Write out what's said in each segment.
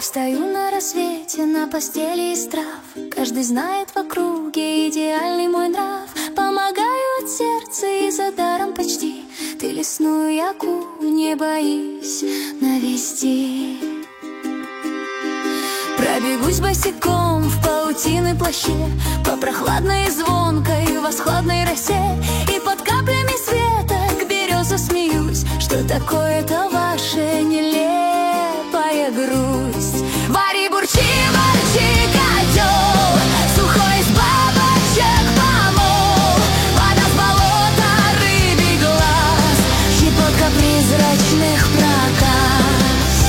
Встаю на рассвете на постели из трав. Каждый знает в округе идеальный мой нрав. Помогаю от сердца и за даром почти. Ты лесную яку не боись навести. Пробегусь босиком в паутиной плаще, по прохладной и звонкой восхладной росе. И под каплями света к березу смеюсь, что такое-то ваша нелепая грусть. Вари, бурчи, ворчи, котел, сухой из бабочек помол. Вода с болота, рыбий глаз, щепотка призрачных проказ.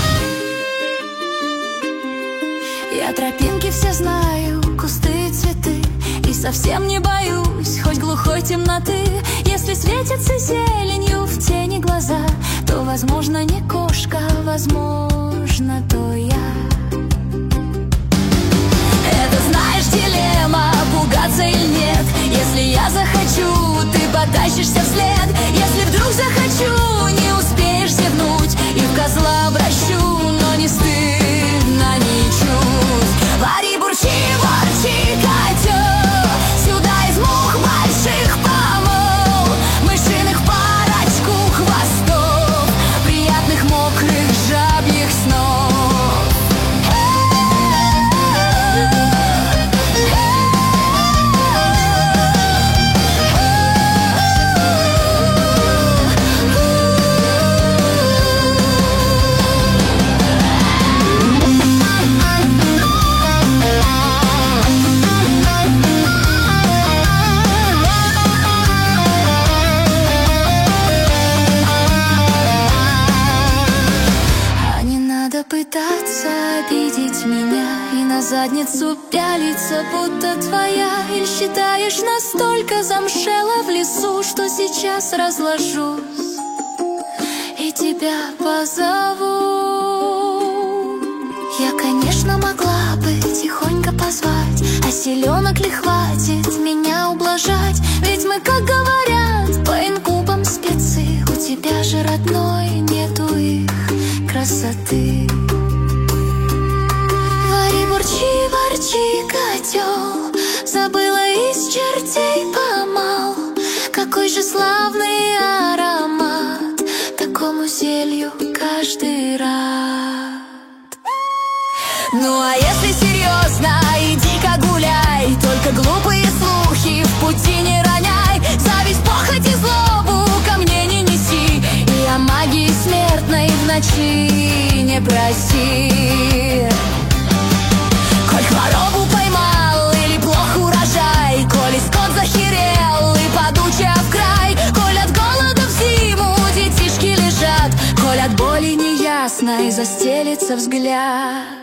Я тропинки все знаю, кусты и цветы, и совсем не боюсь хоть глухой темноты. Если светятся зеленью в тени глаза, то, возможно, не кошка, возможно, то я. Это, знаешь, дилемма, пугаться или нет. Если я захочу, ты потащишься вслед. Если вдруг захочу, не успеешь зевнуть, и в козла обращу, но не стыдно ничуть. Вари, бурчи, ворчи, котел, сюда из мух больших помол, мышиных парочку хвостов, приятных мокрых жабьих снов. Пытаться обидеть меня и на задницу пялиться, будто твоя. Или считаешь, настолько замшела в лесу, что сейчас разложусь и тебя позову. Я, конечно, могла бы тихонько позвать, а силёнок ли хватит меня ублажать? Ведь мы, как говорят, по инкубам спецы. У тебя же, родной, нету их красоты. Вари, бурчи, ворчи, котел, забыла из чертей помал. Какой же славный аромат, такому зелью каждый рад. Ну а если серьезно, иди-ка гуляй, только глупые слухи в пути не роняй. Зависть, похоть и злобу ко мне не неси, и о магии смертной в ночи не проси. Коль хворобу поймал или плох урожай, коли скот захерел и подуча в край, коль от голода в зиму детишки лежат, коль от боли неясной застелится взгляд.